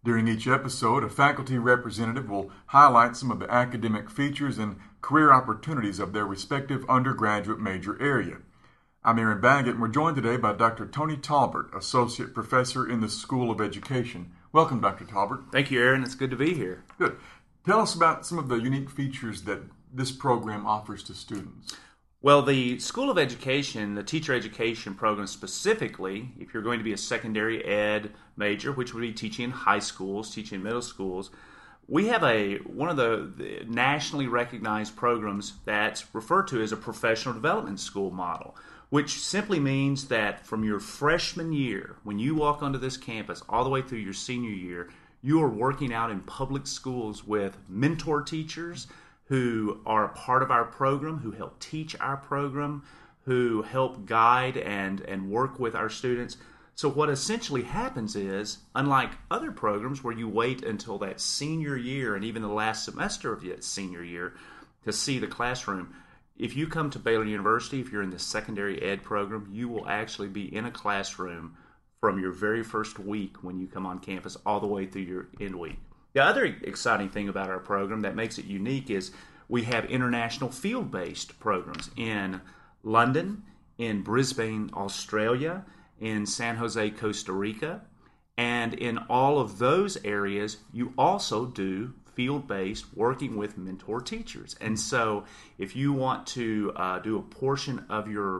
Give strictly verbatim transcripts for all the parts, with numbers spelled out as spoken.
During each episode, a faculty representative will highlight some of the academic features and career opportunities of their respective undergraduate major area. I'm Aaron Baggett, and we're joined today by Doctor Tony Talbert, Associate Professor in the School of Education. Welcome, Doctor Talbert. Thank you, Aaron. It's good to be here. Good. Tell us about some of the unique features that this program offers to students. Well, the School of Education, the teacher education program specifically, if you're going to be a secondary ed major, which would be teaching in high schools, teaching in middle schools, we have a one of the, the nationally recognized programs that's referred to as a professional development school model, which simply means that from your freshman year, when you walk onto this campus, all the way through your senior year, you are working out in public schools with mentor teachers who are a part of our program, who help teach our program, who help guide and, and work with our students. So what essentially happens is, unlike other programs where you wait until that senior year and even the last semester of your senior year to see the classroom, if you come to Baylor University, if you're in the secondary ed program, you will actually be in a classroom from your very first week when you come on campus all the way through your end week. The other exciting thing about our program that makes it unique is we have international field-based programs in London, in Brisbane, Australia, in San Jose, Costa Rica, and in all of those areas, you also do field-based working with mentor teachers. And so if you want to uh, do a portion of your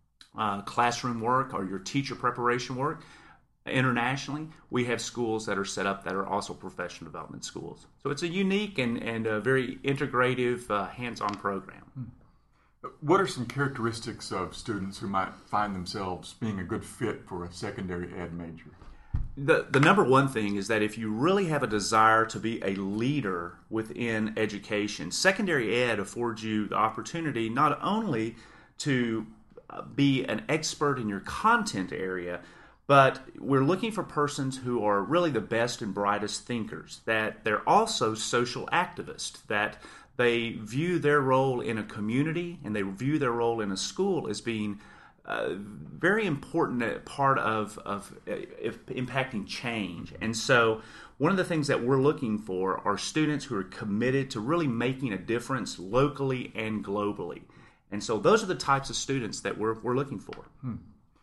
uh, classroom work or your teacher preparation work, internationally, we have schools that are set up that are also professional development schools. So it's a unique and, and a very integrative, uh, hands-on program. What are some characteristics of students who might find themselves being a good fit for a secondary ed major? The, the number one thing is that if you really have a desire to be a leader within education, secondary ed affords you the opportunity not only to be an expert in your content area, but we're looking for persons who are really the best and brightest thinkers, that they're also social activists, that they view their role in a community and they view their role in a school as being a very important part of, of, of impacting change. And so one of the things that we're looking for are students who are committed to really making a difference locally and globally. And so those are the types of students that we're, we're looking for. Hmm.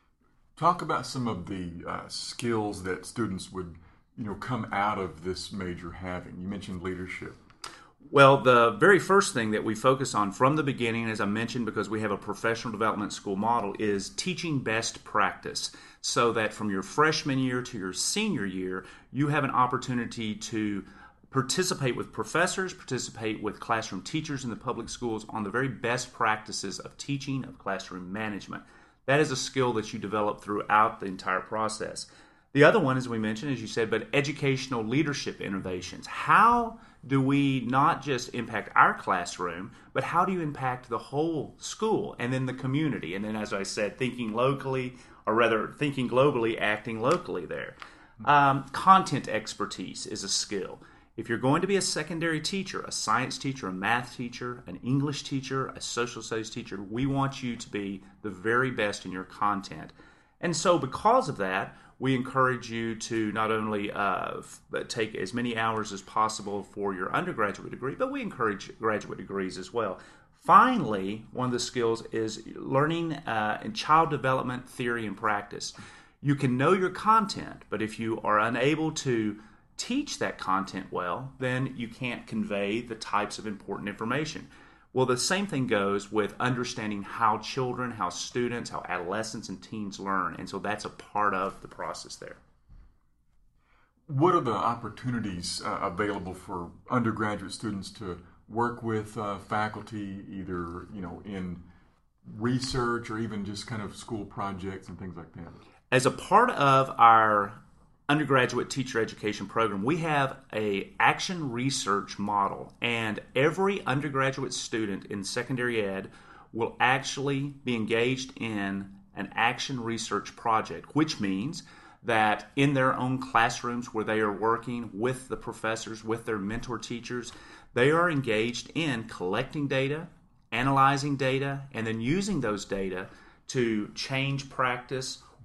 Talk about some of the uh, skills that students would, you know, come out of this major having. You mentioned leadership. Well, the very first thing that we focus on from the beginning, as I mentioned, because we have a professional development school model, is teaching best practice, so that from your freshman year to your senior year, you have an opportunity to participate with professors, participate with classroom teachers in the public schools on the very best practices of teaching, of classroom management. That is a skill that you develop throughout the entire process. The other one, as we mentioned, as you said, but educational leadership innovations. How do we not just impact our classroom, but how do you impact the whole school and then the community? And then, as I said, thinking locally, or rather thinking globally, acting locally there. Um, content expertise is a skill. If you're going to be a secondary teacher, a science teacher, a math teacher, an English teacher, a social studies teacher, we want you to be the very best in your content. And so because of that, we encourage you to not only uh, take as many hours as possible for your undergraduate degree, but we encourage graduate degrees as well. Finally, one of the skills is learning uh, in child development theory and practice. You can know your content, but if you are unable to teach that content well, then you can't convey the types of important information. Well, the same thing goes with understanding how children, how students, how adolescents and teens learn, and so that's a part of the process there. What are the opportunities uh, available for undergraduate students to work with uh, faculty, either, you know, in research or even just kind of school projects and things like that? As a part of our undergraduate teacher education program, we have a action research model, and every undergraduate student in secondary ed will actually be engaged in an action research project, which means that in their own classrooms where they are working with the professors, with their mentor teachers, they are engaged in collecting data, analyzing data, and then using those data to change practice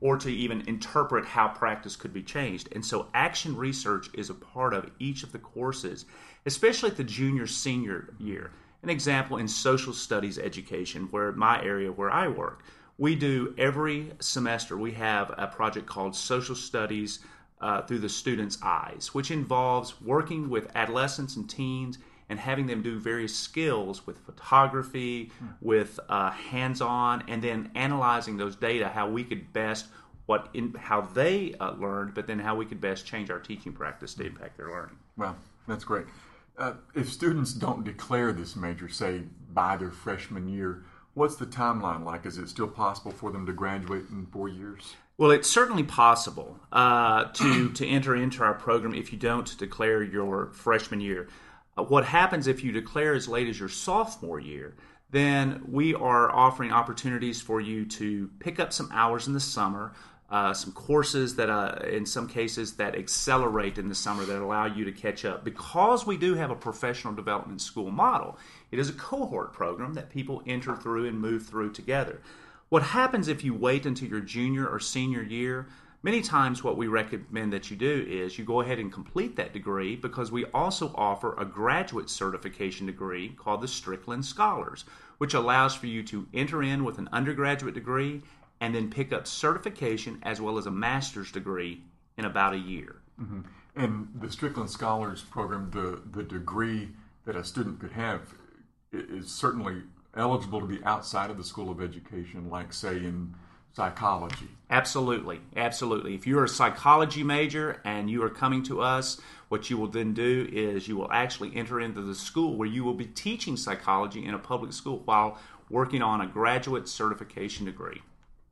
or to even interpret how practice could be changed. And so action research is a part of each of the courses, especially at the junior senior year. An example in social studies education, where my area where I work, we do every semester, we have a project called Social Studies uh, Through the Student's Eyes, which involves working with adolescents and teens and having them do various skills with photography, hmm. with uh, hands-on, and then analyzing those data, how we could best, what in, how they uh, learned, but then how we could best change our teaching practice to impact their learning. Well, that's great. Uh, if students don't declare this major, say, by their freshman year, what's the timeline like? Is it still possible for them to graduate in four years? Well, it's certainly possible uh, to, to enter into our program if you don't declare your freshman year. Uh, what happens if you declare as late as your sophomore year, then we are offering opportunities for you to pick up some hours in the summer, uh, some courses that uh, in some cases that accelerate in the summer that allow you to catch up. Because we do have a professional development school model, it is a cohort program that people enter through and move through together. What happens if you wait until your junior or senior year? Many times what we recommend that you do is you go ahead and complete that degree, because we also offer a graduate certification degree called the Strickland Scholars, which allows for you to enter in with an undergraduate degree and then pick up certification as well as a master's degree in about a year. Mm-hmm. And the Strickland Scholars program, the, the degree that a student could have is certainly eligible to be outside of the School of Education, like, say, in psychology. Absolutely, absolutely. If you're a psychology major and you are coming to us, what you will then do is you will actually enter into the school where you will be teaching psychology in a public school while working on a graduate certification degree.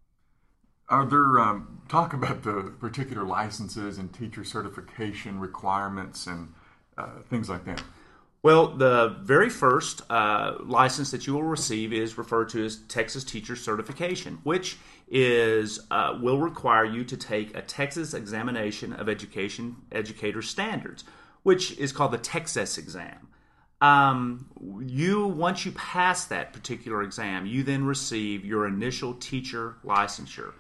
Are there, um, talk about the particular licenses and teacher certification requirements and uh, things like that. Well, the very first uh, license that you will receive is referred to as Texas Teacher Certification, which is uh, will require you to take a Texas Examination of Education Educator Standards, which is called the Texas exam. Um, you once you pass that particular exam, you then receive your initial teacher licensure.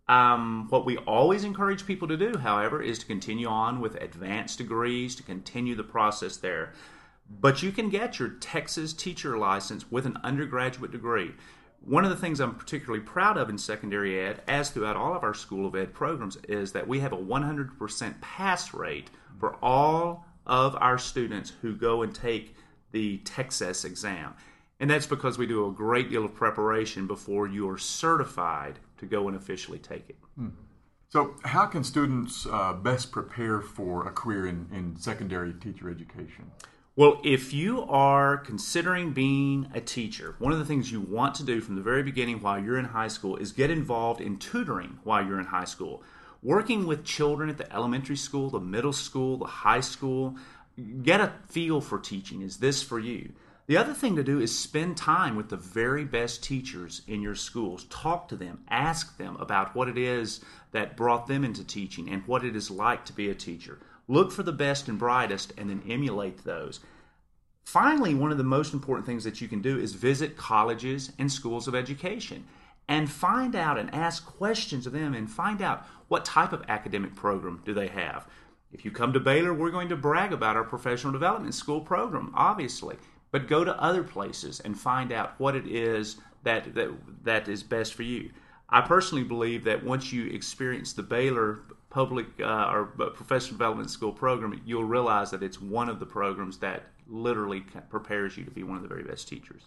Um, what we always encourage people to do, however, is to continue on with advanced degrees, to continue the process there. But you can get your Texas teacher license with an undergraduate degree. One of the things I'm particularly proud of in secondary ed, as throughout all of our School of Ed programs, is that we have a one hundred percent pass rate for all of our students who go and take the Texas exam. And that's because we do a great deal of preparation before you are certified to go and officially take it. Hmm. So how can students uh, best prepare for a career in, in secondary teacher education? Well, if you are considering being a teacher, one of the things you want to do from the very beginning while you're in high school is get involved in tutoring while you're in high school. Working with children at the elementary school, the middle school, the high school, get a feel for teaching. Is this for you? The other thing to do is spend time with the very best teachers in your schools. Talk to them. Ask them about what it is that brought them into teaching and what it is like to be a teacher. Look for the best and brightest and then emulate those. Finally, one of the most important things that you can do is visit colleges and schools of education and find out and ask questions of them and find out what type of academic program do they have. If you come to Baylor, we're going to brag about our professional development school program, obviously. But go to other places and find out what it is that, that, that is best for you. I personally believe that once you experience the Baylor public uh, or professional development school program, you'll realize that it's one of the programs that literally prepares you to be one of the very best teachers.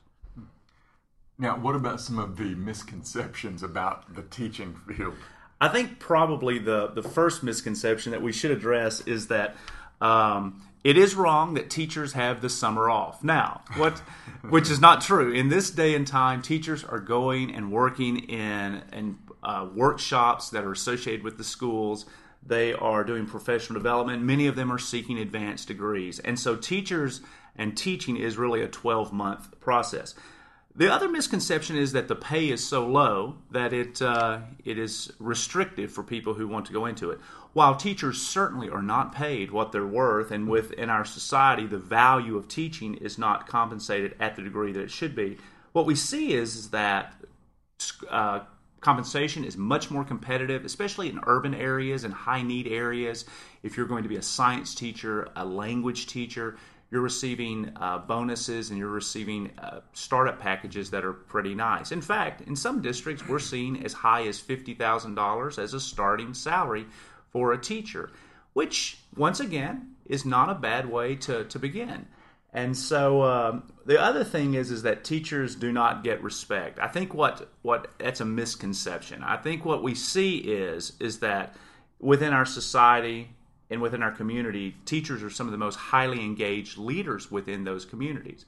Now, what about some of the misconceptions about the teaching field? I think probably the, the first misconception that we should address is that um, it is wrong that teachers have the summer off. Now, what, which is not true. In this day and time, teachers are going and working in, in uh, workshops that are associated with the schools. They are doing professional development. Many of them are seeking advanced degrees. And so teachers and teaching is really a twelve-month process. The other misconception is that the pay is so low that it uh, it is restrictive for people who want to go into it. While teachers certainly are not paid what they're worth, and within our society the value of teaching is not compensated at the degree that it should be, what we see is, is that uh, compensation is much more competitive, especially in urban areas and high-need areas. If you're going to be a science teacher, a language teacher, you're receiving uh, bonuses and you're receiving uh, startup packages that are pretty nice. In fact, in some districts, we're seeing as high as fifty thousand dollars as a starting salary for a teacher, which, once again, is not a bad way to, to begin. And so um, the other thing is is that teachers do not get respect. I think what what that's a misconception. I think what we see is is that within our society and within our community, teachers are some of the most highly engaged leaders within those communities.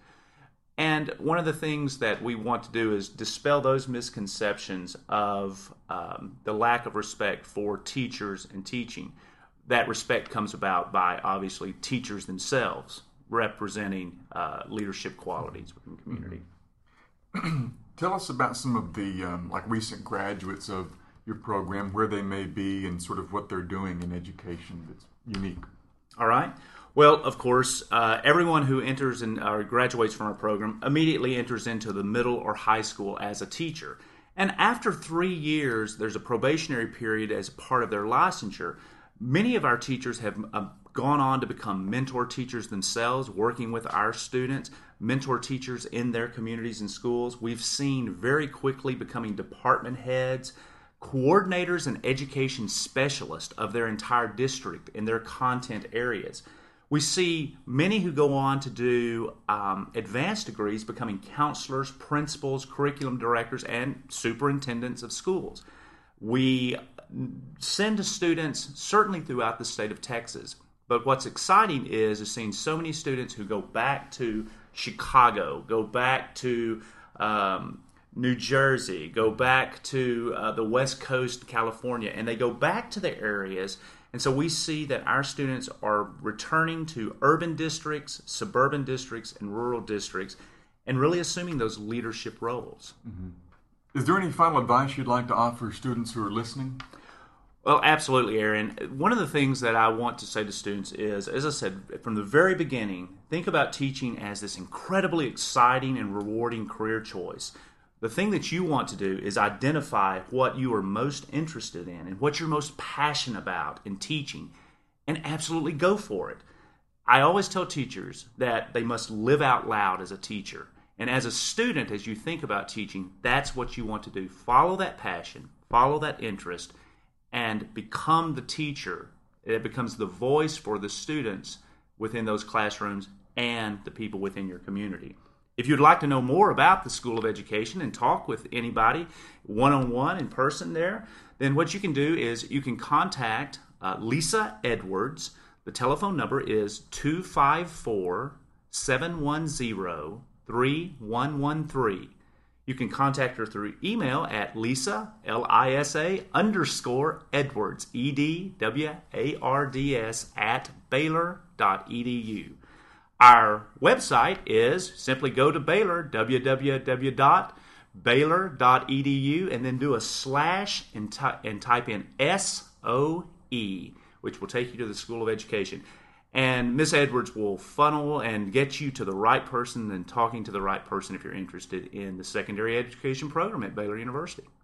And one of the things that we want to do is dispel those misconceptions of um, the lack of respect for teachers and teaching. That respect comes about by, obviously, teachers themselves representing uh, leadership qualities within the community. Mm-hmm. Tell us about some of the um, like recent graduates of your program, where they may be and sort of what they're doing in education that's unique. All right. Well, of course, uh, everyone who enters and or graduates from our program immediately enters into the middle or high school as a teacher. And after three years, there's a probationary period as part of their licensure. Many of our teachers have uh, gone on to become mentor teachers themselves, working with our students, mentor teachers in their communities and schools. We've seen very quickly becoming department heads, coordinators and education specialists of their entire district in their content areas. We see many who go on to do um, advanced degrees becoming counselors, principals, curriculum directors, and superintendents of schools. We send students certainly throughout the state of Texas, but what's exciting is, is seeing so many students who go back to Chicago, go back to um, New Jersey, go back to uh, the West Coast, California, and they go back to the areas. And so we see that our students are returning to urban districts, suburban districts, and rural districts, and really assuming those leadership roles. Mm-hmm. Is there any final advice you'd like to offer students who are listening? Well, absolutely, Aaron. One of the things that I want to say to students is, as I said, from the very beginning, think about teaching as this incredibly exciting and rewarding career choice. The thing that you want to do is identify what you are most interested in and what you're most passionate about in teaching, and absolutely go for it. I always tell teachers that they must live out loud as a teacher. And as a student, as you think about teaching, that's what you want to do. Follow that passion, follow that interest, and become the teacher. It becomes the voice for the students within those classrooms and the people within your community. If you'd like to know more about the School of Education and talk with anybody one-on-one in person there, then what you can do is you can contact uh, Lisa Edwards. The telephone number is two five four, seven one zero, three one one three. You can contact her through email at Lisa, L I S A, underscore Edwards, E D W A R D S, at Baylor dot E D U. Our website is simply go to Baylor, w w w dot baylor dot e d u, and then do a slash and, ty- and type in S O E, which will take you to the School of Education. And Miz Edwards will funnel and get you to the right person and talking to the right person if you're interested in the secondary education program at Baylor University.